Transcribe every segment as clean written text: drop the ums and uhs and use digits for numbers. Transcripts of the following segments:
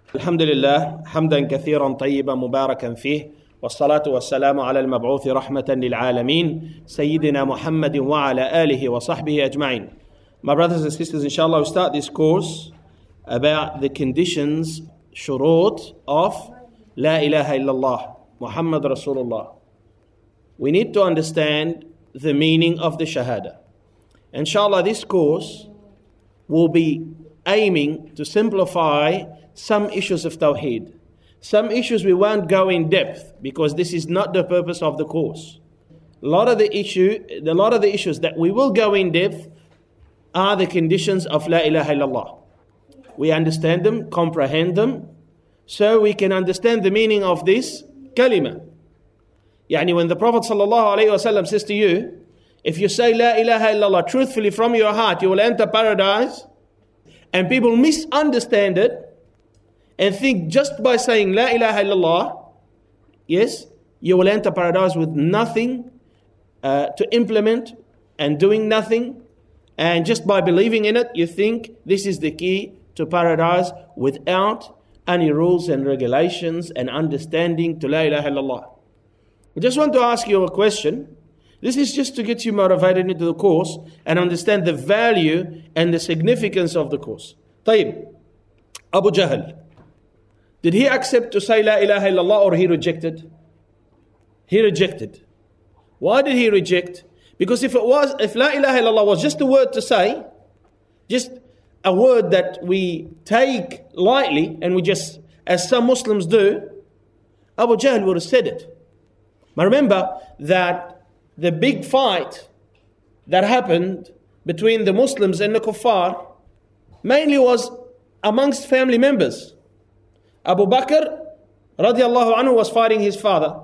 الحمد لله حمدا كثيرا طيبا مباركا فيه والصلاة والسلام على المبعوث رحمة للعالمين سيدنا محمد وعلى آله وصحبه أجمعين. My brothers and sisters, inshallah, we'll start this course about the conditions, shurut of La ilaha illallah, Muhammad Rasulullah. We need to understand the meaning of the Shahada. Inshallah, this course will be aiming to simplify some issues of Tawheed. Some issues we won't go in depth because this is not the purpose of the course. A lot of the issues that we will go in depth are the conditions of La ilaha illallah. We understand them, comprehend them, so we can understand the meaning of this kalima. Yani when the Prophet ﷺ says to you, if you say La ilaha illallah truthfully from your heart, you will enter paradise, and people misunderstand it and think just by saying La ilaha illallah, yes, you will enter paradise with nothing to implement and doing nothing, and just by believing in it, you think this is the key to paradise without any rules and regulations and understanding to La ilaha illallah. I just want to ask you a question. This is just to get you motivated into the course and understand the value and the significance of the course. طيب, Abu Jahl, did he accept to say La ilaha illallah or he rejected? He rejected. Why did he reject? Because if La ilaha illallah was just a word to say, just a word that we take lightly and we just, as some Muslims do, Abu Jahl would have said it. But remember that the big fight that happened between the Muslims and the Kuffar mainly was amongst family members. Abu Bakr radiallahu anhu was fighting his father,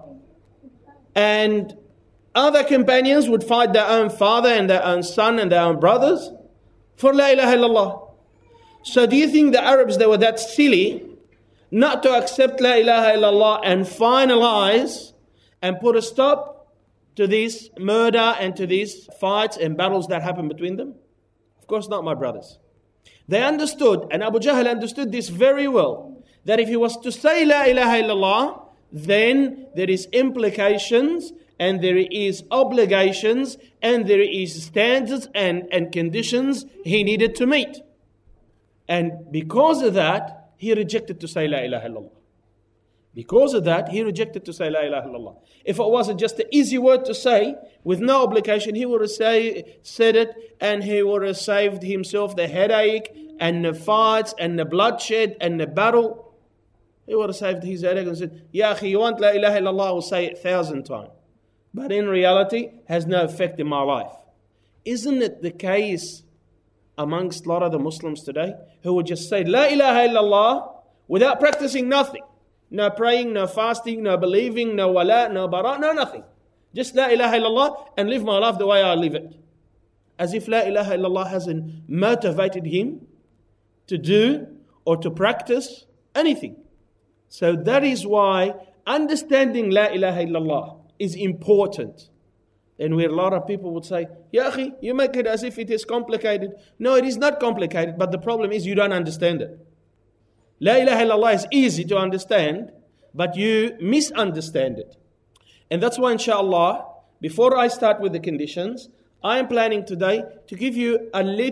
and other companions would fight their own father and their own son and their own brothers for La ilaha illallah. So do you think the Arabs, they were that silly not to accept La ilaha illallah and finalize and put a stop to this murder and to these fights and battles that happened between them? Of course not, my brothers. They understood, and Abu Jahl understood this very well, that if he was to say La ilaha illallah, then there is implications and there is obligations and there is standards and conditions he needed to meet. And because of that, he rejected to say La ilaha illallah. Because of that, he rejected to say La ilaha illallah. If it wasn't just an easy word to say, with no obligation, he would have said it, and he would have saved himself the headache and the fights and the bloodshed and the battle. He would have saved his headache and said, Ya akhi, you want La ilaha illallah, I will say it 1,000 times. But in reality, has no effect in my life. Isn't it the case amongst a lot of the Muslims today who would just say La ilaha illallah without practicing nothing? No praying, no fasting, no believing, no wala, no bara, no nothing. Just La ilaha illallah and live my life the way I live it. As if La ilaha illallah hasn't motivated him to do or to practice anything. So that is why understanding La ilaha illallah is important. And where a lot of people would say, Ya akhi, you make it as if it is complicated. No, it is not complicated, but the problem is you don't understand it. La ilaha illallah is easy to understand, but you misunderstand it. And that's why, inshallah, before I start with the conditions, I am planning today to give you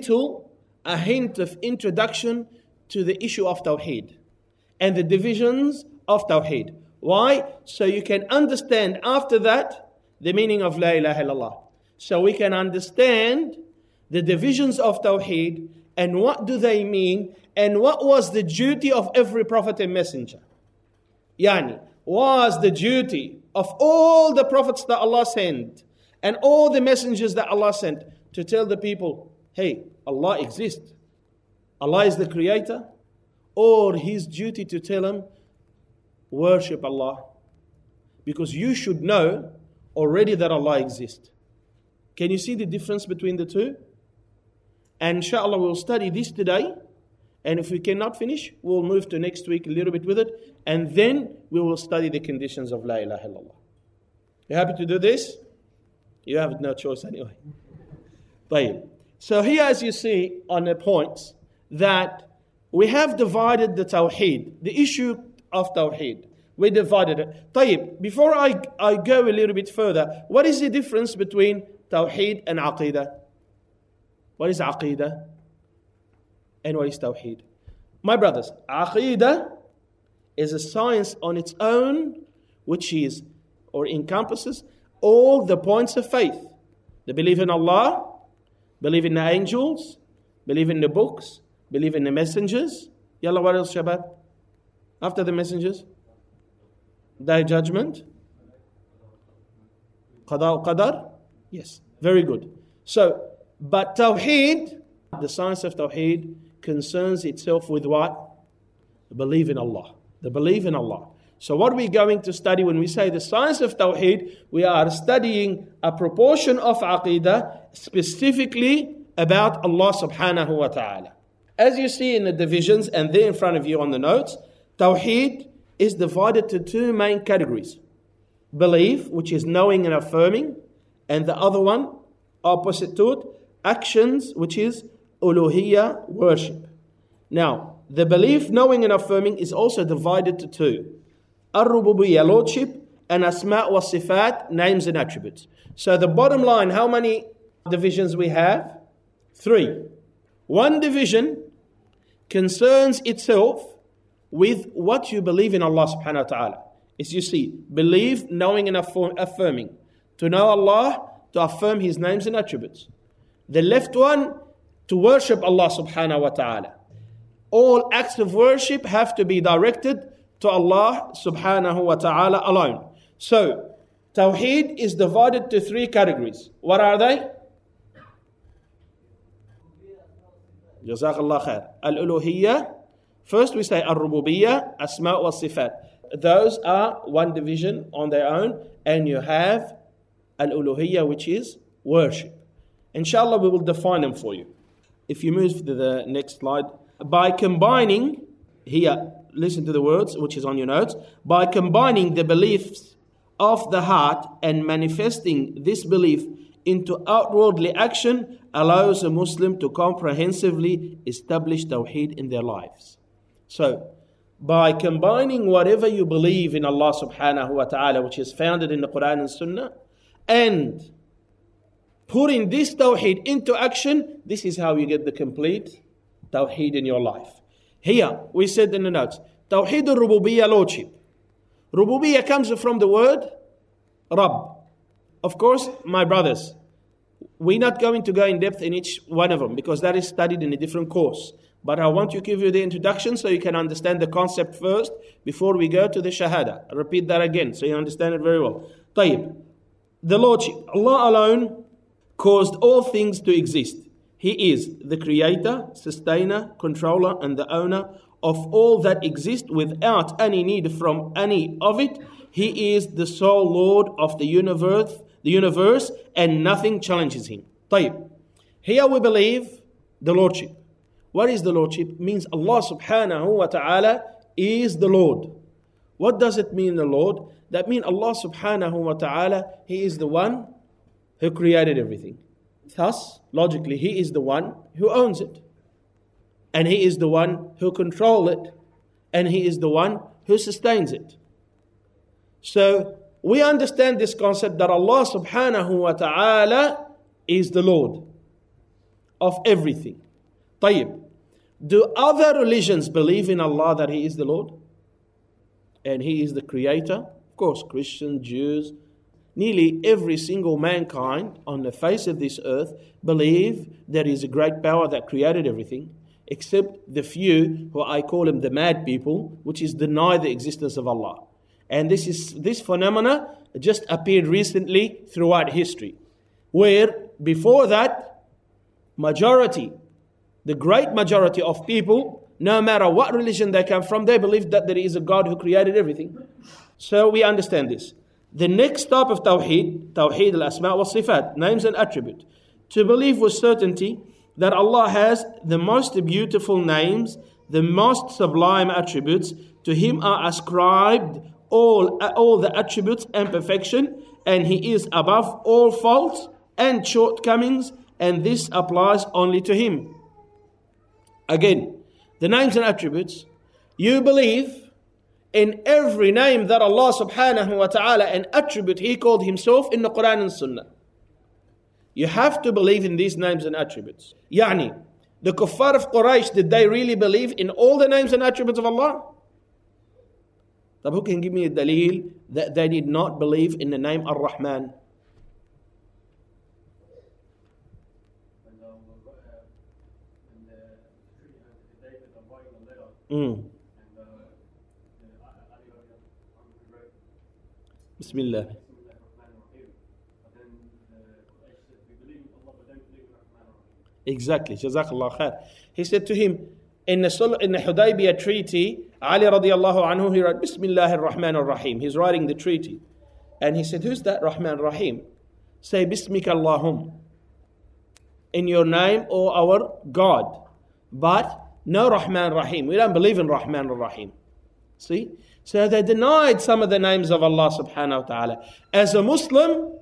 a hint of introduction to the issue of Tawheed and the divisions of Tawheed. Why? So you can understand after that the meaning of La ilaha illallah. So we can understand the divisions of Tawheed and what do they mean and what was the duty of every prophet and messenger. Yani, was the duty of all the prophets that Allah sent and all the messengers that Allah sent to tell the people, hey, Allah exists. Allah is the creator. Or his duty to tell them, worship Allah. Because you should know already that Allah exists. Can you see the difference between the two? And inshallah we'll study this today. And if we cannot finish, we'll move to next week a little bit with it. And then we will study the conditions of La ilaha illallah. You happy to do this? You have no choice anyway. So here, as you see on the points, that we have divided the Tawheed, the issue of Tawheed. We divided it. طيب, before I go a little bit further, what is the difference between Tawheed and Aqidah? What is Aqidah? And what is Tawheed? My brothers, Aqidah is a science on its own, which is, or encompasses, all the points of faith. The belief in Allah, believe in the angels, believe in the books, believe in the messengers. Yalla, what else, Shabab? After the messengers? Day judgment? Qada Qadar? Yes, very good. So, but Tawheed, the science of Tawheed, concerns itself with what? The belief in Allah. The belief in Allah. So what are we going to study when we say the science of Tawheed? We are studying a proportion of Aqidah specifically about Allah subhanahu wa ta'ala. As you see in the divisions and there in front of you on the notes, Tawheed is divided to two main categories. Belief, which is knowing and affirming, and the other one, opposite to it, actions, which is uluhiyya, worship. Now, the belief, knowing and affirming is also divided to two. Ar-Rububiyyah, Lordship, and Asma' wa Sifat, names and attributes. So the bottom line, how many divisions we have? 3. One division concerns itself with what you believe in Allah subhanahu wa ta'ala. As you see, believe, knowing and affirming. To know Allah, to affirm His names and attributes. The left one, to worship Allah subhanahu wa ta'ala. All acts of worship have to be directed to Allah subhanahu wa ta'ala alone. So, Tawheed is divided to 3 categories. What are they? Jazakallah khair. Al-Uluhiyya. First we say Ar-Rububiyyah, Asma' wa Sifat. Those are one division on their own. And you have Al-Uluhiyya, which is worship. Inshallah, we will define them for you. If you move to the next slide. By combining, here, listen to the words, which is on your notes. By combining the beliefs of the heart and manifesting this belief into outwardly action allows a Muslim to comprehensively establish Tawheed in their lives. So, by combining whatever you believe in Allah subhanahu wa ta'ala, which is founded in the Quran and Sunnah, and putting this Tawheed into action, this is how you get the complete Tawheed in your life. Here, we said in the notes, Tawheed al-Rububiyyah, Lordship. Rububiyyah comes from the word Rabb. Of course, my brothers, we're not going to go in depth in each one of them because that is studied in a different course. But I want to give you the introduction so you can understand the concept first before we go to the Shahada. I'll repeat that again so you understand it very well. Tayyib. The Lordship. Allah alone caused all things to exist. He is the creator, sustainer, controller, and the owner of all that exists without any need from any of it. He is the sole Lord of the universe, and nothing challenges him. طيب. Here we believe the Lordship. What is the Lordship? It means Allah subhanahu wa ta'ala is the Lord. What does it mean, the Lord? That means Allah subhanahu wa ta'ala, He is the one who created everything. Thus, logically, He is the one who owns it. And He is the one who controls it. And He is the one who sustains it. So, we understand this concept that Allah subhanahu wa ta'ala is the Lord of everything. طيب. Do other religions believe in Allah that He is the Lord? And He is the creator? Of course, Christians, Jews, nearly every single mankind on the face of this earth believe there is a great power that created everything, except the few who I call them the mad people, which is deny the existence of Allah. And this phenomena just appeared recently throughout history, where before that, the great majority of people, no matter what religion they come from, they believe that there is a God who created everything. So we understand this. The next type of Tawheed, Tawheed al-Asma' wa Sifat, names and attributes. To believe with certainty that Allah has the most beautiful names, the most sublime attributes. To Him are ascribed all the attributes and perfection, and He is above all faults and shortcomings, and this applies only to Him. Again, the names and attributes, you believe in every name that Allah subhanahu wa ta'ala, an attribute He called Himself in the Quran and Sunnah. You have to believe in these names and attributes. Yani, the kuffar of Quraysh, did they really believe in all the names and attributes of Allah? But who can give me a dalil that they did not believe in the name Ar-Rahman? Bismillah. Exactly. Jazakallah khair. He said to him, in the Hudaybiyah treaty, Ali radiallahu anhu, he wrote, Bismillahir Rahmanir Rahim. He's writing the treaty. And he said, who's that Rahman Rahim? Say, Bismika Allahum. In your name, O our God. But no Rahman Rahim. We don't believe in Rahman Rahim. See? So they denied some of the names of Allah subhanahu wa ta'ala. As a Muslim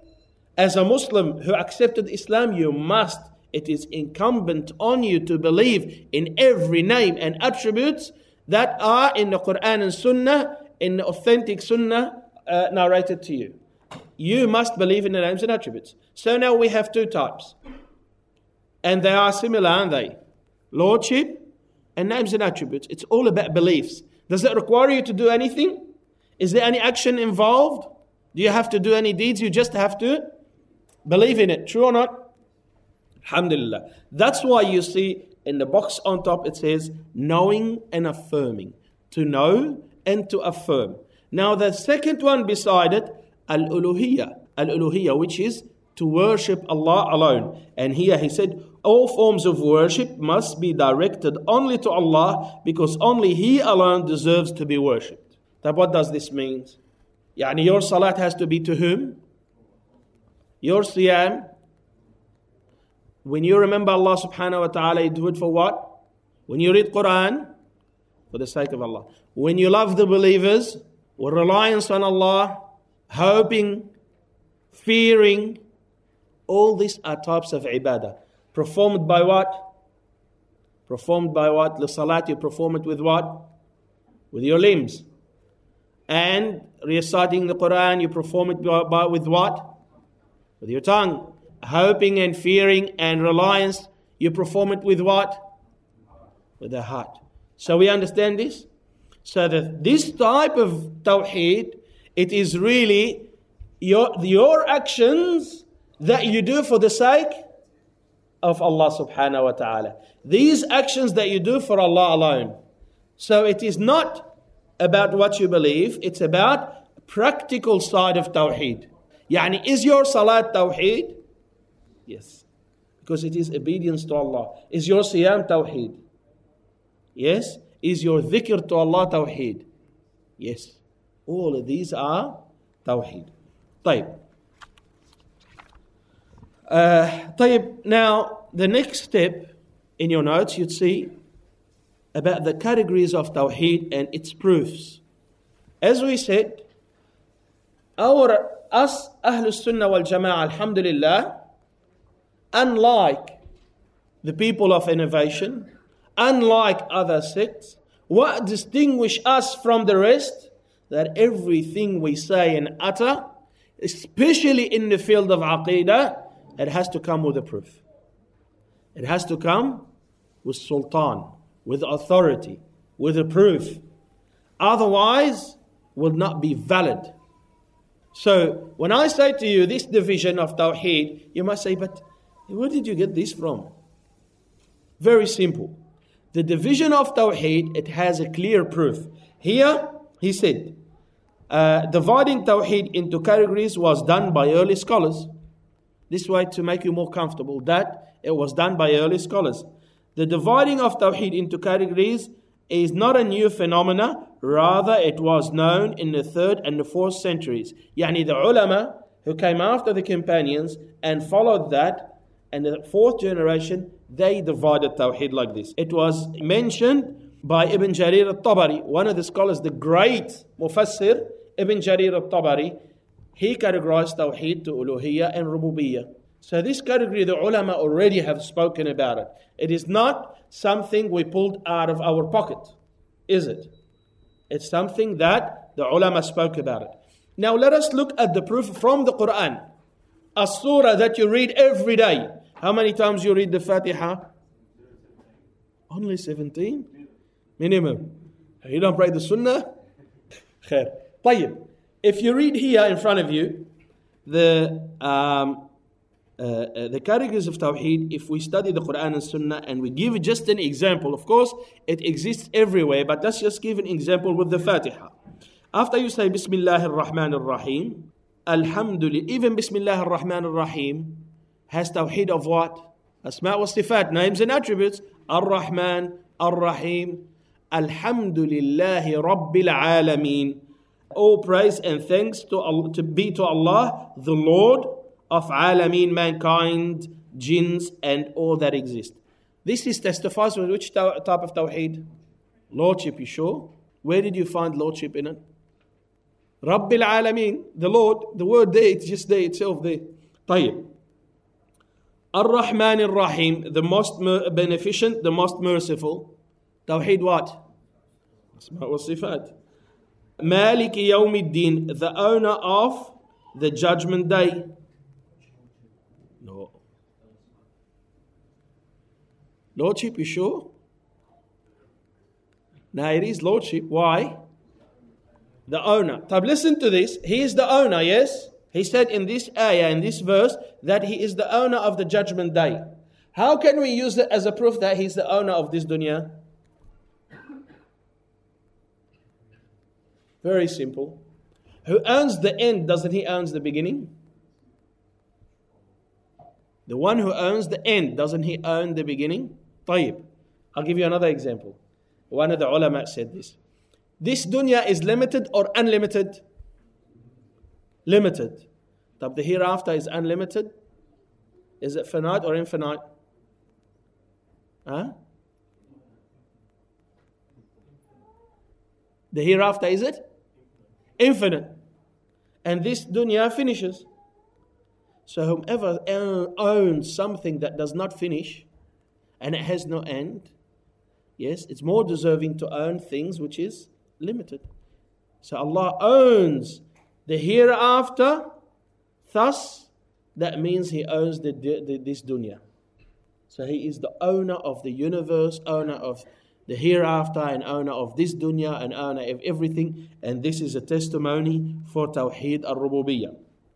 who accepted Islam, it is incumbent on you to believe in every name and attributes that are in the Quran and Sunnah, in the authentic Sunnah narrated to you. You must believe in the names and attributes. So now we have two types. And they are similar, aren't they? Lordship and names and attributes. It's all about beliefs. Does it require you to do anything? Is there any action involved? Do you have to do any deeds? You just have to believe in it. True or not? Alhamdulillah. That's why you see in the box on top it says knowing and affirming. To know and to affirm. Now the second one beside it, al-uluhiyya. Al-uluhiyya, which is to worship Allah alone. And here he said, all forms of worship must be directed only to Allah because only He alone deserves to be worshipped. Now what does this mean? Yani your salat has to be to whom? Your siyam. When you remember Allah subhanahu wa ta'ala, you do it for what? When you read Quran, for the sake of Allah. When you love the believers, with reliance on Allah, hoping, fearing, all these are types of ibadah. Performed by what? Performed by what? The salat, you perform it with what? With your limbs. And reciting the Quran, you perform it with what? With your tongue. Hoping and fearing and reliance, you perform it with what? With the heart. So we understand this? So that this type of tawheed, it is really your actions that you do for the sake of Allah subhanahu wa ta'ala. These actions that you do for Allah alone. So it is not about what you believe, it's about practical side of tawheed. Yani, is your salat tawheed? Yes. Because it is obedience to Allah. Is your siyam tawheed? Yes. Is your dhikr to Allah tawheed? Yes. All of these are tawheed. طيب. Now, the next step in your notes, you'd see about the categories of Tawheed and its proofs. As we said, us Ahlus Sunnah wal Jama'ah, alhamdulillah, unlike the people of innovation, unlike other sects, what distinguishes us from the rest? That everything we say and utter, especially in the field of Aqidah, it has to come with a proof. It has to come with sultan, with authority, with a proof. Otherwise, will not be valid. So, when I say to you this division of Tawheed, you must say, but where did you get this from? Very simple. The division of Tawheed, it has a clear proof. Here, he said, dividing Tawheed into categories was done by early scholars. This way to make you more comfortable, that it was done by early scholars. The dividing of Tawheed into categories is not a new phenomena, rather it was known in the 3rd and the 4th centuries. Yani the ulama who came after the companions and followed that, and the 4th generation, they divided Tawheed like this. It was mentioned by Ibn Jarir al-Tabari, one of the scholars, the great Mufassir, Ibn Jarir al-Tabari. He categorized Tawheed to Uluhiyya and Rububiyyah. So this category, the ulama already have spoken about it. It is not something we pulled out of our pocket, is it? It's something that the ulama spoke about it. Now let us look at the proof from the Quran. A surah that you read every day. How many times you read the Fatiha? Only 17? Minimum. You don't pray the Sunnah? Khair. طيب. If you read here in front of you, the categories of Tawheed, if we study the Quran and Sunnah and we give just an example, of course, it exists everywhere, but let's just give an example with the Fatiha. After you say Bismillah ar-Rahman ar-Rahim, Alhamdulillah, even Bismillah ar-Rahman ar-Rahim has Tawheed of what? Asma wa Sifat, names and attributes. Ar-Rahman, Ar-Rahim, Alhamdulillahi Rabbil Alameen. All praise and thanks to Allah, the Lord of Alameen, mankind, jinns, and all that exist. This is testifies with which type of Tawheed? Lordship, you sure? Where did you find Lordship in it? Rabbil Alameen, the Lord, the word there, it's just there itself there. طيب. Ar-Rahman ar-Rahim, the most beneficent, the most merciful. Tawheed what? Asma wa Sifat. Maliki Yawmiddin, the owner of the judgment day. No. Lordship, you sure? Now it is Lordship. Why? The owner. Tab, listen to this. He is the owner, yes? He said in this ayah, in this verse, that he is the owner of the judgment day. How can we use it as a proof that he's the owner of this dunya? Very simple. Who owns the end, doesn't he own the beginning? The one who owns the end, doesn't he own the beginning? طيب. I'll give you another example. One of the ulama said this. This dunya is limited or unlimited? Limited. But the hereafter is unlimited? Is it finite or infinite? Huh? The hereafter, is it? Infinite. And this dunya finishes. So whomever owns something that does not finish and it has no end, yes, it's more deserving to own things which is limited. So Allah owns the hereafter, thus that means He owns this dunya. So He is the owner of the universe, owner of the hereafter, and owner of this dunya, and owner of everything. And this is a testimony for Tawheed al-Rububiyyah.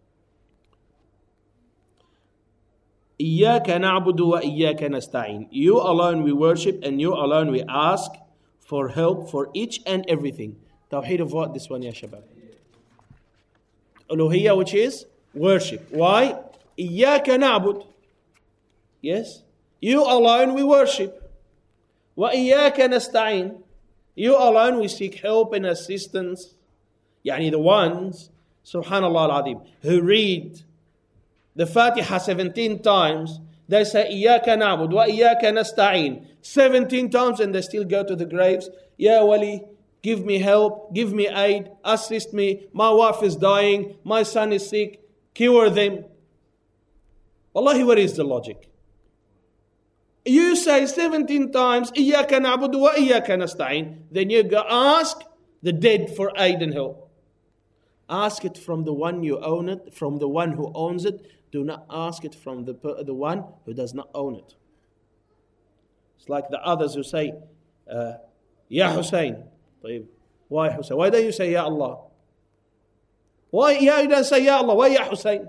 إِيَّاكَ نَعْبُدُ وَإِيَّاكَ نَسْتَعِينُ. You alone we worship, and you alone we ask for help for each and everything. Tawheed of what? This one, ya shabab. Uluhiyya, which is worship. Why? إِيَّاكَ نَعْبُدُ. Yes? You alone we worship. وَإِيَّاكَ نَسْتَعِينُ. You alone we seek help and assistance. Yani the ones, subhanallah al-azim, who read the Fatiha 17 times, they say, إِيَّاكَ نَعْبُدُ وَإِيَّاكَ نَسْتَعِينُ 17 times, and they still go to the graves. Ya Wali, give me help, give me aid, assist me. My wife is dying, my son is sick, cure them. Wallahi, where is the logic? You say 17 times, إِيَّاكَ نَعْبُدُ وَإِيَّاكَ نَسْتَعِينُ. Then you go ask the dead for aid and help. Ask it from the one you own it, from the one who owns it. Do not ask it from the one who does not own it. It's like the others who say, Ya Hussein. Why Hussein? Why don't you say Ya Allah? Why you don't say Ya Allah? Why Ya Hussein?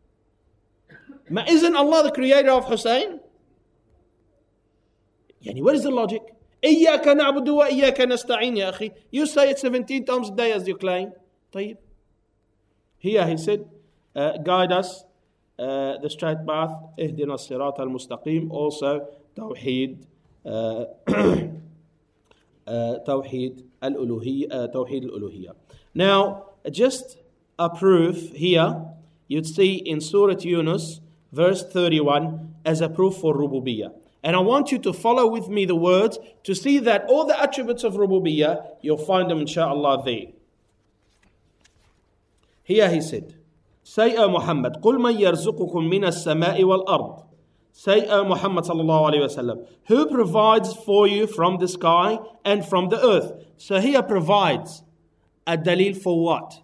Isn't Allah the creator of Hussein? Yani, what is the logic? إِيَّاكَ نَعْبُدُ وَإِيَّاكَ نَسْتَعِينُ يا أخي. You say it 17 times a day as you claim. طيب. Here he said, guide us the straight path. اهدنا الصراط المستقيم. Also, Tawheed. Tawheed al-Uluhiyya. Now, just a proof here, you'd see in Surah Yunus, verse 31, as a proof for Rububiyyah. And I want you to follow with me the words to see that all the attributes of Rububiyyah, you'll find them inshaAllah there. Here he said, Say, O Muhammad, قُلْ مَنْ يَرْزُقُكُمْ مِنَ السَّمَاءِ وَالْأَرْضِ. Say, O Muhammad sallallahu alayhi wasallam, who provides for you from the sky and from the earth? So here provides a dalil for what?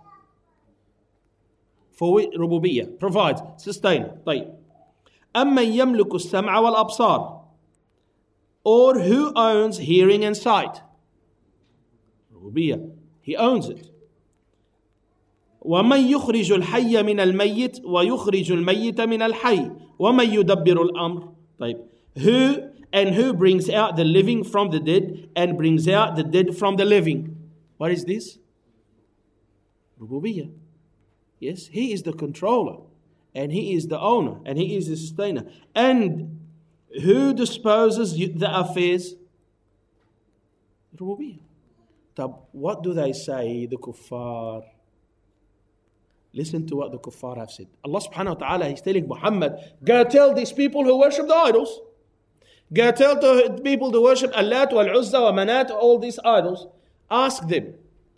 For rububiyyah. Provides, sustain. طيب. أَمَّنْ يَمْلُكُ السَّمْعَ وَالْأَبْصَارِ, or who owns hearing and sight? Rububiyyah. He owns it. وَمَنْ يُخْرِجُ الْحَيَّ مِنَ الْمَيِّتِ وَيُخْرِجُ الْمَيِّتَ مِنَ الْحَيِّ وَمَنْ يُدَبِّرُ الْأَمْرِ. طيب. Who brings out the living from the dead and brings out the dead from the living? What is this? Rububiyyah. Yes, He is the controller, and He is the owner, and He is the sustainer. And who disposes the affairs? Rububiyyah. What do they say, the kuffar? Listen to what the kuffar have said. Allah subhanahu wa ta'ala, He's telling Muhammad, go tell these people who worship the idols. Go tell the people to worship Allat wal Uzza wa Manat, all these idols. Ask them,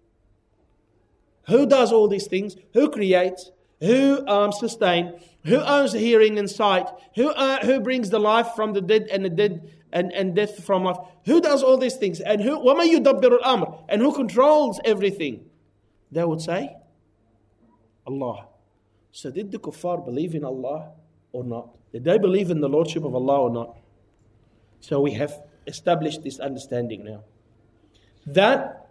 who does all these things? Who creates? Who sustains? Who owns hearing and sight? Who brings the life from the dead and the dead and death from life? Who does all these things? And who وَمَنْ يُدَبِّرُ الْأَمْرِ, and who controls everything? They would say, Allah. So did the kuffar believe in Allah or not? Did they believe in the Lordship of Allah or not? So we have established this understanding now. That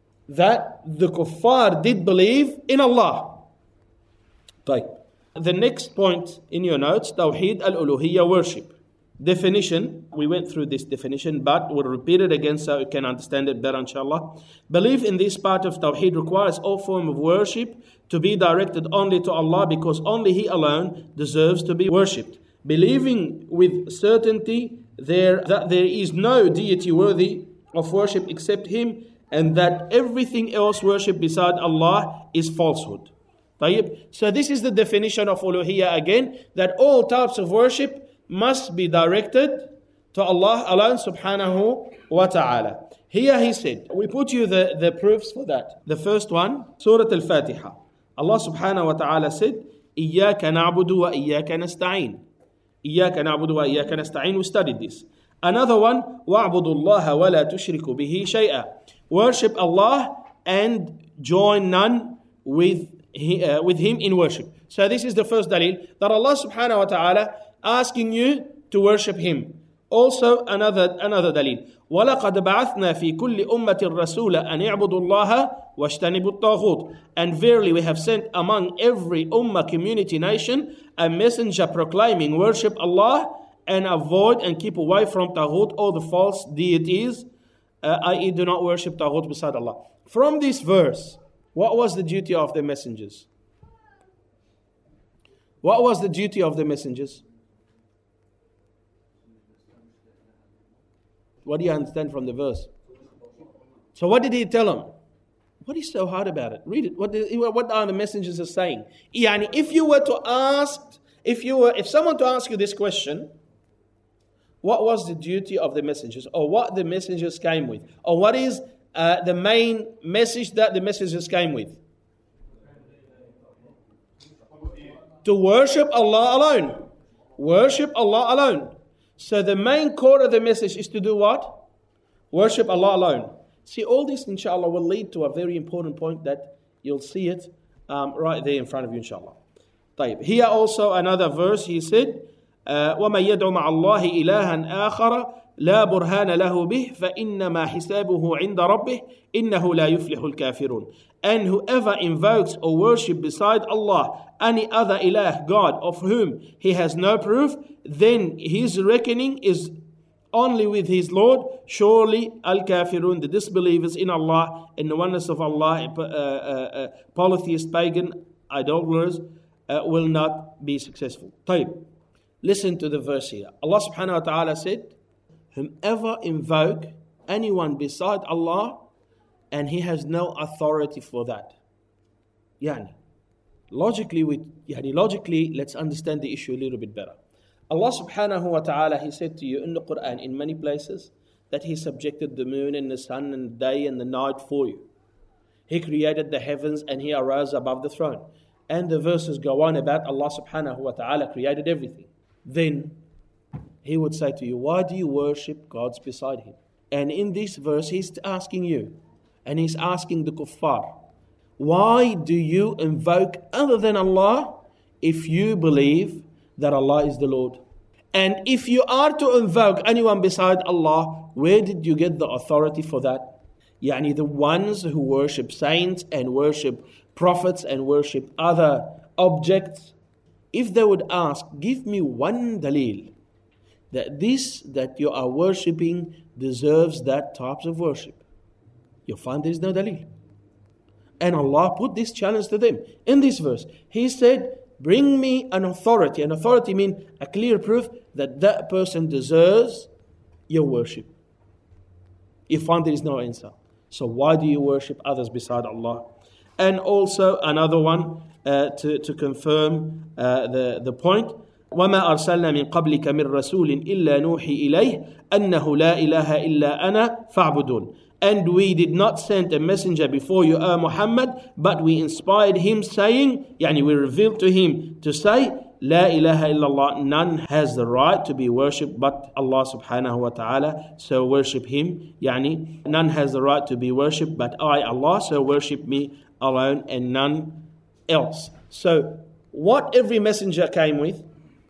the kuffar did believe in Allah. طيب. The next point in your notes, Tawheed al-Uluhiyya, worship. Definition, we went through this definition, but we'll repeat it again so you can understand it better, inshallah. Belief in this part of Tawheed requires all form of worship to be directed only to Allah, because only He alone deserves to be worshipped. Believing with certainty that there is no deity worthy of worship except Him, and that everything else worshipped beside Allah is falsehood. So this is the definition of uluhiyya again, that all types of worship must be directed to Allah alone subhanahu wa ta'ala. Here he said, we put you the proofs for that. The first one, Surah Al-Fatiha. Allah subhanahu wa ta'ala said, إِيَّاكَ نَعْبُدُ وَإِيَّاكَ نَسْتَعِينُ. إِيَّاكَ نَعْبُدُ وَإِيَّاكَ نَسْتَعِينُ. We studied this. Another one, وَاعْبُدُوا اللَّهَ وَلَا تُشْرِكُوا بِهِ شَيْئًا. Worship Allah and join none with Him in worship. So this is the first dalil, that Allah subhanahu wa ta'ala asking you to worship Him. Also another dalil, وَلَقَدْ بَعَثْنَا فِي كُلِّ أُمَّةٍ رَسُولًا أَنْ يَعْبُدُوا اللَّهَ وَاجْتَنِبُوا الطَّاغُوتِ. And verily we have sent among every ummah, community, nation, a messenger proclaiming worship Allah and avoid and keep away from taghut, all the false deities, i.e. do not worship taghut beside Allah. From this verse, what was the duty of the messengers? What was the duty of the messengers? What do you understand from the verse? So what did he tell them? What is so hard about it? Read it. What are the messengers are saying? Yani, if someone to ask you this question, what was the duty of the messengers, or what the messengers came with, or what is the main message that the messengers came with? To worship Allah alone. Worship Allah alone. So the main core of the message is to do what? Worship Allah alone. See, all this inshallah will lead to a very important point that you'll see it right there in front of you inshallah. طيب. Here also another verse, he said, وَمَنْ يَدْعُ مَعَ اللَّهِ إِلَهًا آخَرَ لَا بُرْهَانَ لَهُ بِهِ فَإِنَّمَا حِسَابُهُ عِنْدَ رَبِّهِ إِنَّهُ لَا يُفْلِحُ الْكَافِرُونَ. And whoever invokes or worship beside Allah any other ilah, God, of whom he has no proof, then his reckoning is only with his Lord. Surely al-kafirun, the disbelievers in Allah, in the oneness of Allah, polytheist, pagan, idolaters, will not be successful. طيب. Listen to the verse here. Allah subhanahu wa ta'ala said, whomever invoke anyone beside Allah, and he has no authority for that. Logically, let's understand the issue a little bit better. Allah subhanahu wa ta'ala, He said to you in the Quran in many places that He subjected the moon and the sun and the day and the night for you. He created the heavens and He arose above the throne. And the verses go on about Allah subhanahu wa ta'ala created everything. Then, he would say to you, why do you worship gods beside him? And in this verse, he's asking you, and he's asking the kuffar, why do you invoke other than Allah if you believe that Allah is the Lord? And if you are to invoke anyone beside Allah, where did you get the authority for that? Yani the ones who worship saints and worship prophets and worship other objects, if they would ask, give me one dalil that this that you are worshipping deserves that types of worship, you'll find there is no dalil. And Allah put this challenge to them in this verse. He said, bring me an authority. An authority means a clear proof that that person deserves your worship. You find there is no answer. So why do you worship others beside Allah? And also another one to confirm the point. وَمَا أَرْسَلْنَا مِنْ قَبْلِكَ مِنْ رَسُولٍ إِلَّا نُوحِي إِلَيْهِ أَنَّهُ لَا إِلَهَ إِلَّا أَنَا فَاعْبُدُونَ. And we did not send a messenger before you, O Muhammad, but we inspired him saying, yani we revealed to him to say, La ilaha illallah, none has the right to be worshipped but Allah subhanahu wa ta'ala, so worship him. Yani none has the right to be worshipped but I, Allah, so worship me alone and none else. So what every messenger came with?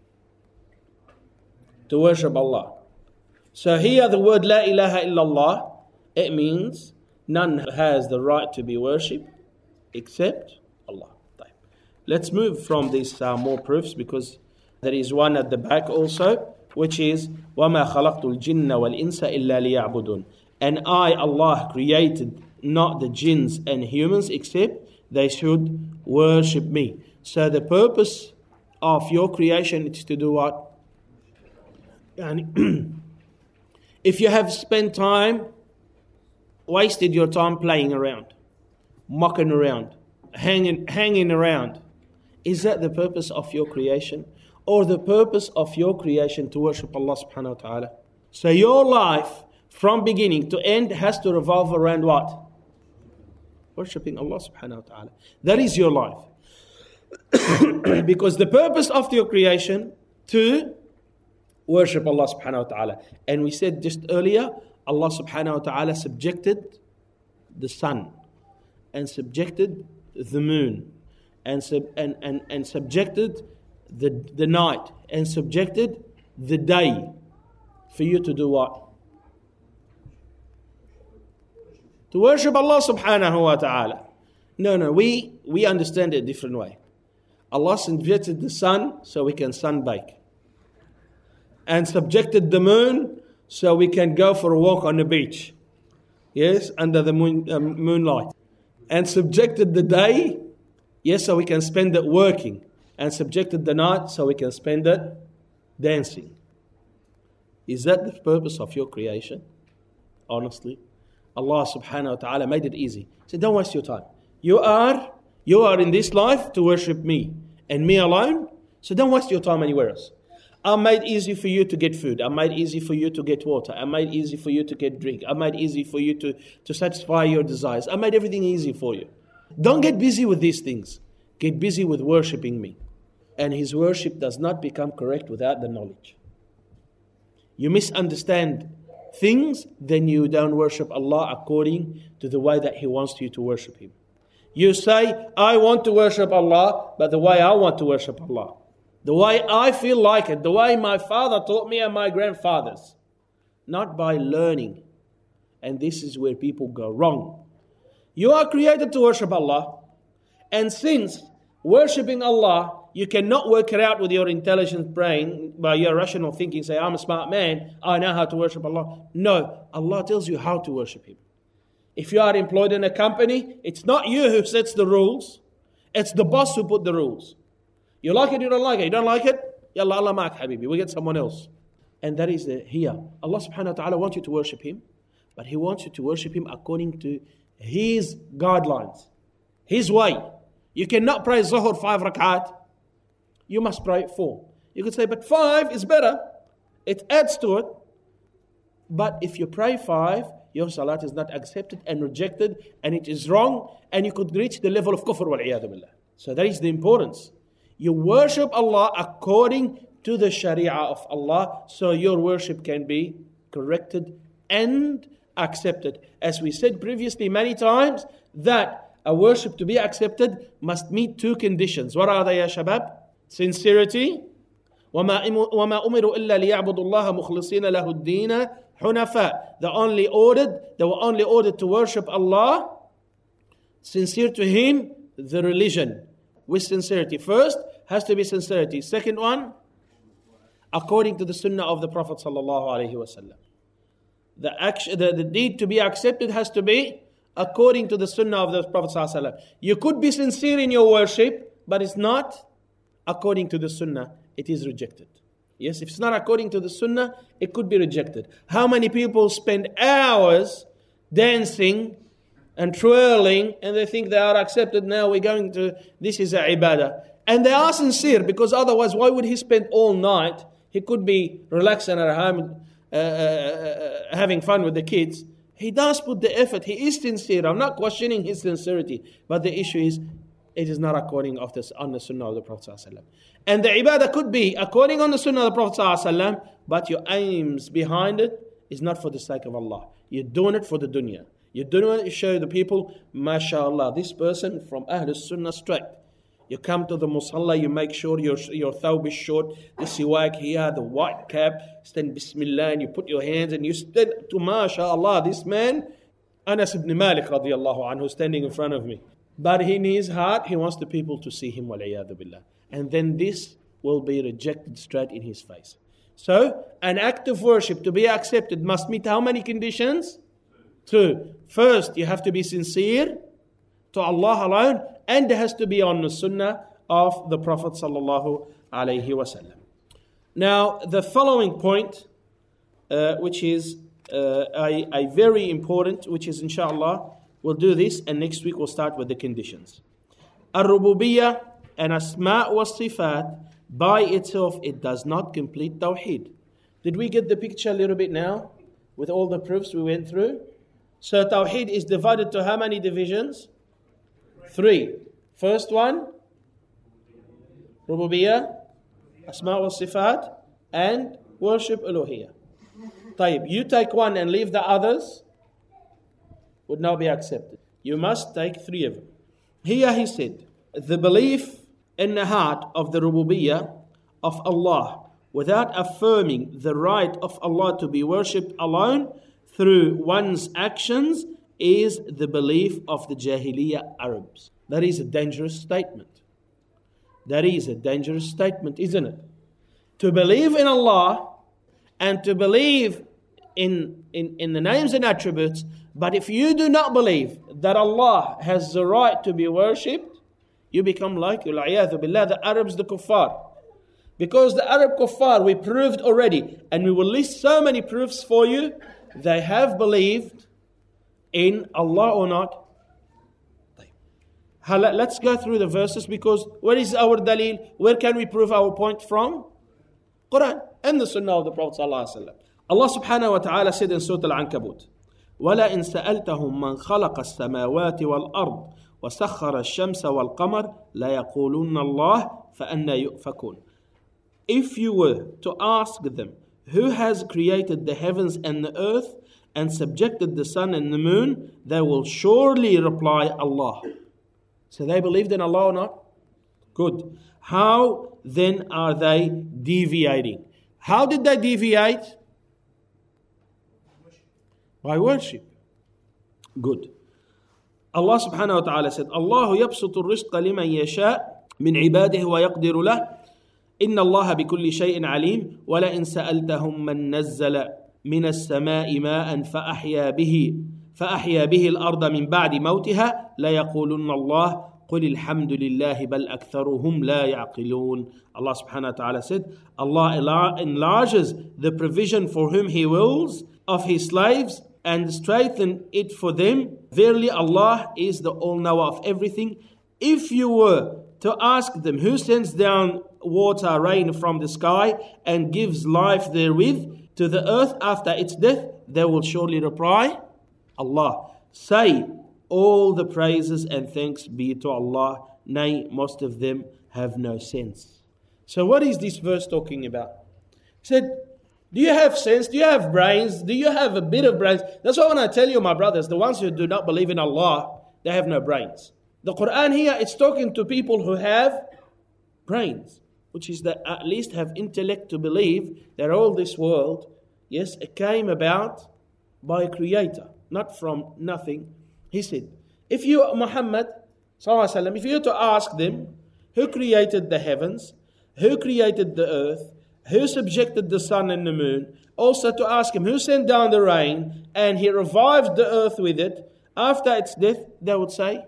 To worship Allah. So here the word La ilaha illallah, it means none has the right to be worshipped except Allah. Let's move from these more proofs, because there is one at the back also, which is وَمَا خَلَقْتُ الْجِنَّ وَالْإِنسَ إِلَّا لِيَعْبُدُونَ. And I, Allah, created not the jinns and humans except they should worship me. So the purpose of your creation is to do what? And if you have spent time, wasted your time playing around, mucking around, hanging around, is that the purpose of your creation? Or the purpose of your creation to worship Allah subhanahu wa ta'ala? So your life from beginning to end has to revolve around what? Worshipping Allah subhanahu wa ta'ala. That is your life. Because the purpose of your creation to worship Allah subhanahu wa ta'ala. And we said just earlier, Allah subhanahu wa ta'ala subjected the sun and subjected the moon and subjected the night and subjected the day for you to do what? To worship Allah subhanahu wa ta'ala. No, we understand it a different way. Allah subjected the sun so we can sunbake, and subjected the moon so we can go for a walk on the beach. Yes, under the moonlight. And subjected the day, yes, so we can spend it working. And subjected the night so we can spend it dancing. Is that the purpose of your creation? Honestly, Allah subhanahu wa ta'ala made it easy. He said, don't waste your time. You are in this life to worship me and me alone. So don't waste your time anywhere else. I made easy for you to get food. I made easy for you to get water. I made easy for you to get drink. I made easy for you to satisfy your desires. I made everything easy for you. Don't get busy with these things. Get busy with worshipping me. And his worship does not become correct without the knowledge. You misunderstand things, then you don't worship Allah according to the way that he wants you to worship him. You say, I want to worship Allah, but the way I want to worship Allah. The way I feel like it, the way my father taught me and my grandfathers. Not by learning. And this is where people go wrong. You are created to worship Allah. And since worshipping Allah, you cannot work it out with your intelligent brain, by your rational thinking, say, I'm a smart man, I know how to worship Allah. No, Allah tells you how to worship Him. If you are employed in a company, it's not you who sets the rules. It's the boss who put the rules. You like it, you don't like it. You don't like it? Yalla Allah ma'ak habibi. We get someone else. And that is here. Allah subhanahu wa ta'ala wants you to worship Him, but He wants you to worship Him according to His guidelines, His way. You cannot pray Zuhr 5 rak'at. You must pray 4. You could say, but 5 is better. It adds to it. But if you pray 5, your salat is not accepted and rejected, and it is wrong, and you could reach the level of kufr wal iyadu billah. So that is the importance. You worship Allah according to the Sharia of Allah, so your worship can be corrected and accepted. As we said previously many times, that a worship to be accepted must meet two conditions. What are they, ya shabab? Sincerity. وَمَا أُمِرُوا إِلَّا لِيَعْبُدُوا اللَّهَ مُخْلِصِينَ لَهُ الدِّينَ حُنَفَاءَ. They were only ordered to worship Allah, sincere to Him, the religion, with sincerity. First, has to be sincerity. Second one, according to the sunnah of the Prophet sallallahu alaihi wasallam. The deed to be accepted has to be according to the sunnah of the Prophet sallallahu alaihi wasallam. You could be sincere in your worship, but it's not according to the sunnah. It is rejected. Yes, if it's not according to the sunnah, it could be rejected. How many people spend hours dancing and twirling and they think they are accepted? Now we're going to, this is a ibadah. And they are sincere, because otherwise why would he spend all night? He could be relaxing at home, having fun with the kids. He does put the effort. He is sincere. I'm not questioning his sincerity. But the issue is, it is not according on the sunnah of the Prophet ﷺ. And the ibadah could be according on the sunnah of the Prophet ﷺ, but your aims behind it is not for the sake of Allah. You're doing it for the dunya. You're doing it to show the people, mashallah, this person from Ahl Sunnah straight. You come to the musalla, you make sure your thawb is short, the siwak here, the white cap, stand bismillah, and you put your hands and you stand to mashallah, this man, Anas ibn Malik radiallahu anhu, standing in front of me. But in his heart, he wants the people to see him, wal-iyadhu billah. And then this will be rejected straight in his face. So, an act of worship to be accepted must meet how many conditions? 2. First, you have to be sincere to Allah alone, and it has to be on the sunnah of the Prophet sallallahu alaihi wasallam. Now, the following point, which is a very important, which is inshallah, we'll do this, and next week we'll start with the conditions. Ar-Rububiyyah and Asma' wa Sifat, by itself, it does not complete Tawheed. Did we get the picture a little bit now? With all the proofs we went through? So Tawheed is divided to how many divisions? 3. First one, Rububiyyah, Asma' wa Sifat, and worship Uluhiyyah. طيب, you take one and leave the others, would not be accepted. You must take 3 of them. Here he said, the belief in the heart of the Rububiyyah of Allah without affirming the right of Allah to be worshipped alone through one's actions is the belief of the Jahiliyyah Arabs. That is a dangerous statement. That is a dangerous statement, isn't it? To believe in Allah and to believe in the names and attributes, but if you do not believe that Allah has the right to be worshipped, you become like, wal-iyadhu billah, the Arabs, the kuffar. Because the Arab kuffar, we proved already, and we will list so many proofs for you, they have believed in Allah or not. Let's go through the verses, because where is our dalil? Where can we prove our point from? Quran and the Sunnah of the Prophet ﷺ. Allah subhanahu wa ta'ala said in Surah Al-Ankabut, وَلَئِنْ سَأَلْتَهُمْ مَنْ خَلَقَ السَّمَاوَاتِ وَالْأَرْضِ وَسَخَّرَ الشَّمْسَ وَالْقَمَرَ لَيَقُولُنَّ اللَّهُ فَأَنَّى يُؤْفَكُونَ. If you were to ask them, who has created the heavens and the earth and subjected the sun and the moon, they will surely reply, Allah. So they believed in Allah or not? Good. How then are they deviating? How did they deviate? By worship. Good. Allah subhanahu wa ta'ala said, Allahu yabsutu ar-rizqa liman yasha' min ibadihi wa yaqdiru lah. Inna Allah bikulli shay'in alim. Wa la in sa'altahum man nazzala min as-sama'i ma'an fa ahya bihi al-arda min ba'di mawtiha la yaqulunna Allah qul alhamdulillahi bal aktharuhum la ya'qilun. Allah subhanahu wa ta'ala said, Allah enlarges the provision for whom He wills of His slaves and strengthen it for them. Verily Allah is the all-knower of everything. If you were to ask them, who sends down water, rain from the sky and gives life therewith to the earth after its death, they will surely reply, Allah. Say, all the praises and thanks be to Allah. Nay, most of them have no sense. So what is this verse talking about? He said, do you have sense? Do you have brains? Do you have a bit of brains? That's why when I tell you, my brothers, the ones who do not believe in Allah, they have no brains. The Quran here, it's talking to people who have brains, which is that at least have intellect to believe that all this world, yes, it came about by a creator, not from nothing. He said, if you, Muhammad, if you were to ask them, who created the heavens, who created the earth, who subjected the sun and the moon, also to ask him who sent down the rain and he revived the earth with it after its death, they would say,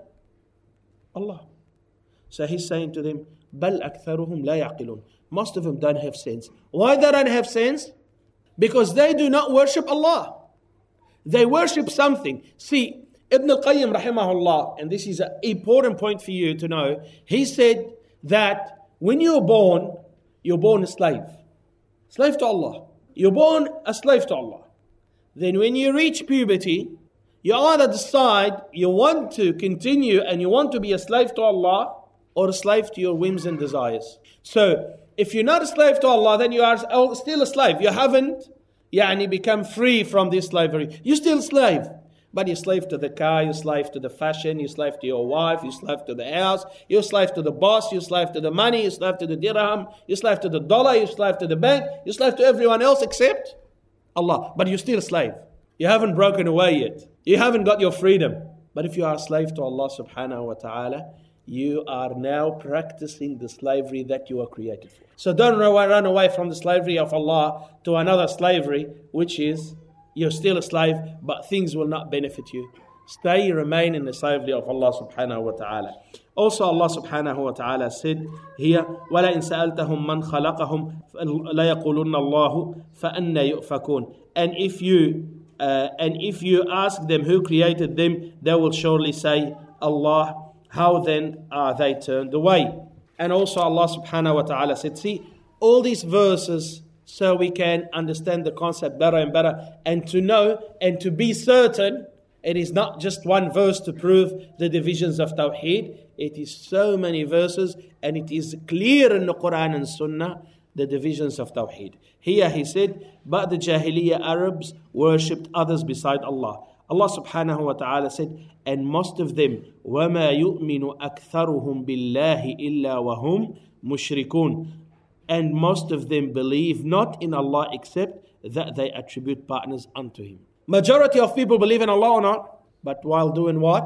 Allah. So he's saying to them, بَلْ أَكْثَرُهُمْ لَا يَعْقِلُونَ. Most of them don't have sense. Why they don't have sense? Because they do not worship Allah. They worship something. See, Ibn al-Qayyim rahimahullah, and this is an important point for you to know, he said that when you're born a slave. Slave to Allah. You're born a slave to Allah. Then when you reach puberty, you either decide you want to continue and you want to be a slave to Allah or a slave to your whims and desires. So, if you're not a slave to Allah, then you are still a slave. You haven't become free from this slavery. You're still a slave. But you're slave to the car, you're slave to the fashion, you're slave to your wife, you're slave to the house, you're slave to the boss, you're slave to the money, you're slave to the dirham, you're slave to the dollar, you're slave to the bank, you're slave to everyone else except Allah. But you're still a slave. You haven't broken away yet. You haven't got your freedom. But if you are a slave to Allah subhanahu wa ta'ala, you are now practicing the slavery that you were created for. So don't run away from the slavery of Allah to another slavery, which is you're still a slave, but things will not benefit you. Remain in the slavery of Allah subhanahu wa ta'ala. Also Allah subhanahu wa ta'ala said here, وَلَئِنْ سَأَلْتَهُمْ مَنْ خَلَقَهُمْ لَيَقُولُنَّ اللَّهُ فَأَنَّ يُؤْفَكُونَ. And if you ask them who created them, they will surely say, Allah. How then are they turned away? And also Allah subhanahu wa ta'ala said, see, all these verses so we can understand the concept better and better, and to know and to be certain it is not just one verse to prove the divisions of Tawheed. It is so many verses, and it is clear in the Quran and Sunnah the divisions of Tawheed. Here he said, but the Jahiliyyah Arabs worshipped others beside Allah. Allah subhanahu wa ta'ala said, and most of them, وَمَا يُؤْمِنُ أَكْثَرُهُمْ بِاللَّهِ إِلَّا وَهُمْ مُشْرِكُونَ. And most of them believe not in Allah except that they attribute partners unto Him. Majority of people believe in Allah or not, but while doing what?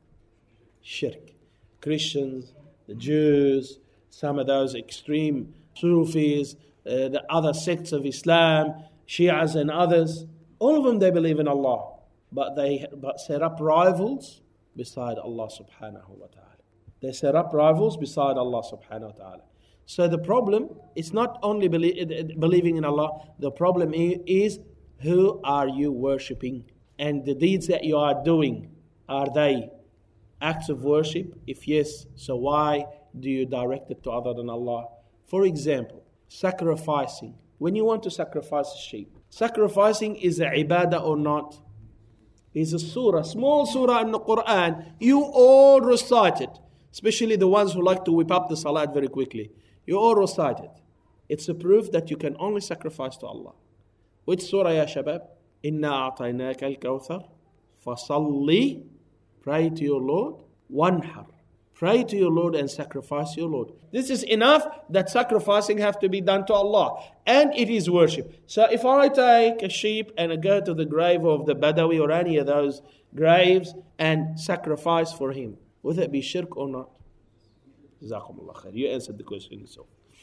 Shirk. Christians, the Jews, some of those extreme Sufis, the other sects of Islam, Shias and others, all of them they believe in Allah, but they set up rivals beside Allah subhanahu wa ta'ala. They set up rivals beside Allah subhanahu wa ta'ala. So the problem is not only believing in Allah, the problem is who are you worshipping? And the deeds that you are doing, are they acts of worship? If yes, so why do you direct it to other than Allah? For example, sacrificing. When you want to sacrifice a sheep, sacrificing is a ibadah or not? It's a surah, small surah in the Quran. You all recite it, especially the ones who like to whip up the salat very quickly. You all recite it. It's a proof that you can only sacrifice to Allah. Which surah, ya shabab? Inna a'tainaka al-kawthar fasalli. Pray to your Lord. Wanhar. Pray to your Lord and sacrifice your Lord. This is enough that sacrificing have to be done to Allah. And it is worship. So if I take a sheep and I go to the grave of the Badawi or any of those graves and sacrifice for him, would that be shirk or not? Jazakumullah khair. You answered the question yourself.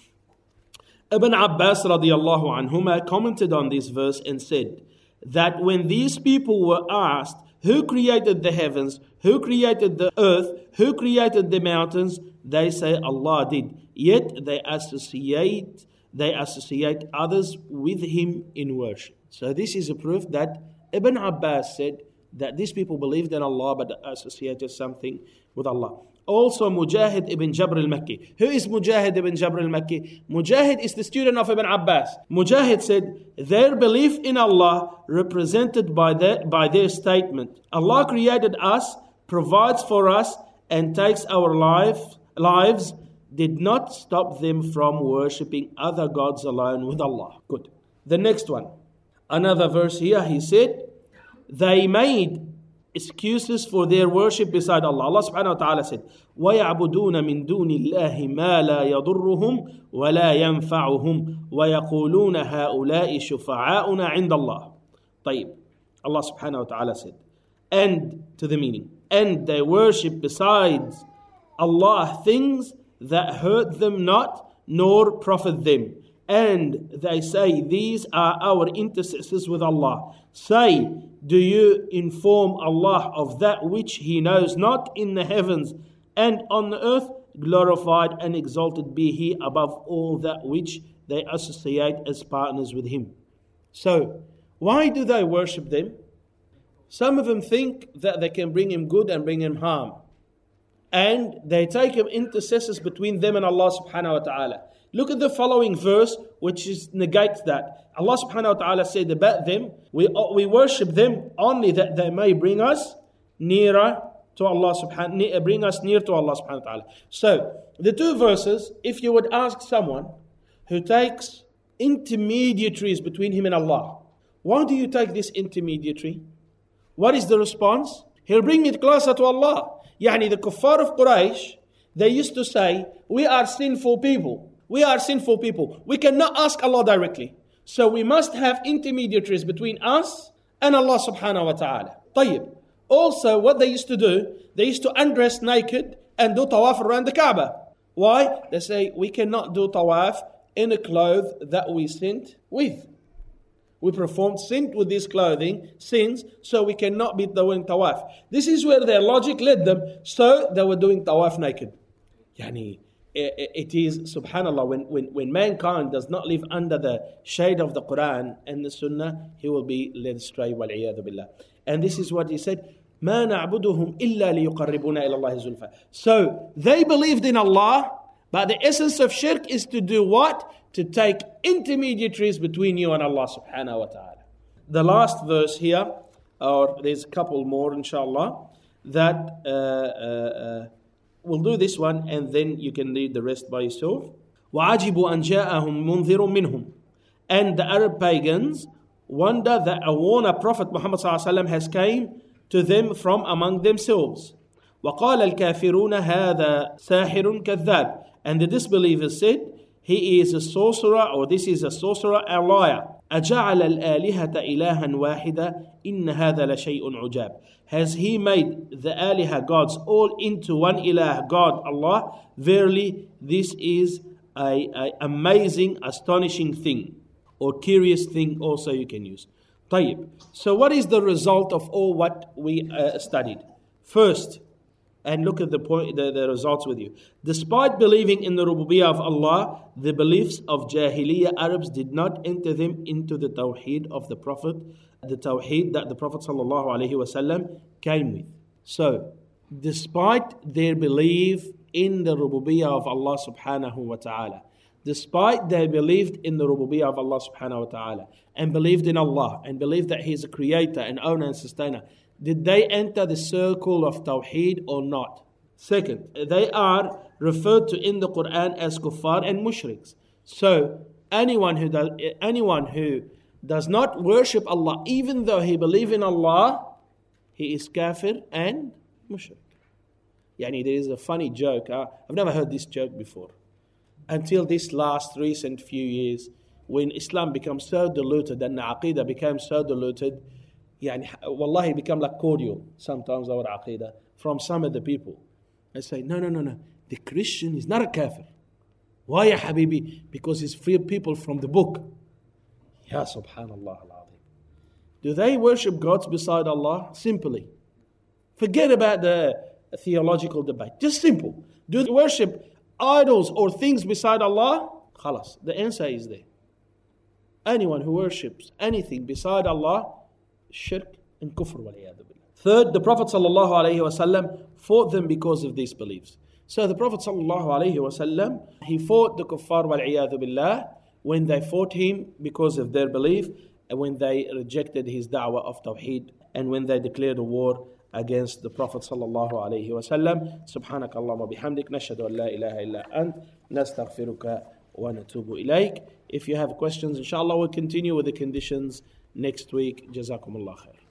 Ibn Abbas radiyallahu anhuma commented on this verse and said that when these people were asked, who created the heavens, who created the earth, who created the mountains, they say Allah did. Yet they associate others with him in worship. So this is a proof that Ibn Abbas said that these people believed in Allah but associated something with Allah. Also Mujahid ibn Jabr al-Makki. Who is Mujahid ibn Jabr al-Makki? Mujahid is the student of Ibn Abbas. Mujahid said, their belief in Allah represented by their statement, Allah created us, provides for us, and takes our lives did not stop them from worshipping other gods alone with Allah. Good. The next one. Another verse here, he said, they made excuses for their worship beside Allah. Allah subhanahu wa ta'ala said, وَيَعْبُدُونَ مِن دُونِ اللَّهِ مَا لَا يَضُرُّهُمْ وَلَا يَنْفَعُهُمْ وَيَقُولُونَ هَؤُلَاءِ شُفَعَاؤُنَا عِنْدَ اللَّهِ. طيب. Allah subhanahu wa ta'ala said, and to the meaning, and they worship besides Allah things that hurt them not, nor profit them. And they say, these are our intercessors with Allah. Say, do you inform Allah of that which He knows not in the heavens and on the earth? Glorified and exalted be He above all that which they associate as partners with Him. So, why do they worship them? Some of them think that they can bring Him good and bring Him harm. And they take Him intercessors between them and Allah subhanahu wa ta'ala. Look at the following verse, which negates that. Allah subhanahu wa ta'ala said about them, we worship them only that they may bring us nearer to Allah bring us near to Allah subhanahu wa ta'ala. So, the two verses, if you would ask someone who takes intermediaries between him and Allah, why do you take this intermediary? What is the response? He'll bring it closer to Allah. Yani the kuffar of Quraysh, they used to say, we are sinful people. We are sinful people. We cannot ask Allah directly. So we must have intermediaries between us and Allah subhanahu wa ta'ala. طيب. Also, what they used to do, they used to undress naked and do tawaf around the Kaaba. Why? They say, we cannot do tawaf in a cloth that we sinned with. We performed sin with this clothing, sins, so we cannot be doing tawaf. This is where their logic led them, so they were doing tawaf naked. Yani, it is, subhanAllah, when mankind does not live under the shade of the Quran and the Sunnah, he will be led astray, wal-'iyadhu billah. And this is what he said, مَا نَعْبُدُهُمْ إِلَّا لِيُقَرِّبُونَ إِلَى اللَّهِ زُلْفَى. So, they believed in Allah, but the essence of shirk is to do what? To take intermediaries between you and Allah subhanahu wa ta'ala. The last verse here, or there's a couple more inshallah, that we'll do this one and then you can read the rest by yourself. وَعَجِبُوا أَنْ جَاءَهُمْ مُنذِرٌ مِّنْهُمْ. And the Arab pagans wonder that a warner, Prophet Muhammad ﷺ has came to them from among themselves. وَقَالَ الْكَافِرُونَ هَذَا سَاحِرٌ كَذَّابٌ. And the disbelievers said, he is a sorcerer, or this is a sorcerer, a liar. أَجَعَلَ الْآلِهَةَ إِلَهًا وَاحِدًا إِنَّ هَذَا لَشَيْءٌ عُجَابٌ. Has he made the aliha gods all into one ilah, God, Allah? Verily, this is a amazing, astonishing thing, or curious thing also you can use. طيب. So what is the result of all what we studied? First, and look at the results with you. Despite believing in the rububiyyah of Allah, the beliefs of Jahiliyyah Arabs did not enter them into the tawheed of the Prophet, the tawheed that the Prophet ﷺ came with. So, despite their belief in the rububiyyah of Allah subhanahu wa ta'ala, despite they believed in the rububiyyah of Allah subhanahu wa ta'ala, and believed in Allah, and believed that He is a creator and owner and sustainer, did they enter the circle of Tawheed or not? Second, they are referred to in the Quran as kuffar and mushriks. So, anyone who does not worship Allah, even though he believes in Allah, he is kafir and mushrik. Yani, there is a funny joke. I've never heard this joke before. Until this last recent few years, when Islam becomes so diluted and the Aqidah became so diluted, يعني wallahi become like cordial sometimes our aqidah from some of the people. They say, no, the Christian is not a kafir. Why ya habibi? Because he's free people from the book. Ya subhanallah al-azim. Do they worship gods beside Allah? Simply. Forget about the theological debate. Just simple. Do they worship idols or things beside Allah? Khalas. The answer is there. Anyone who worships anything beside Allah, shirk and kufr wal-'iyadhu billah. Third, the Prophet ﷺ fought them because of these beliefs. So the Prophet ﷺ, he fought the kuffar wal-'iyadhu billah when they fought him because of their belief, and when they rejected his da'wah of tawheed, and when they declared a war against the Prophet sallallahu alaihi wasallam. سبحانك اللهم وبحمدك نشهد أن لا إله إلا أنت نستغفرك ونتوب إليك. If you have questions, inshallah, we'll continue with the conditions next week. جزاكم الله خير.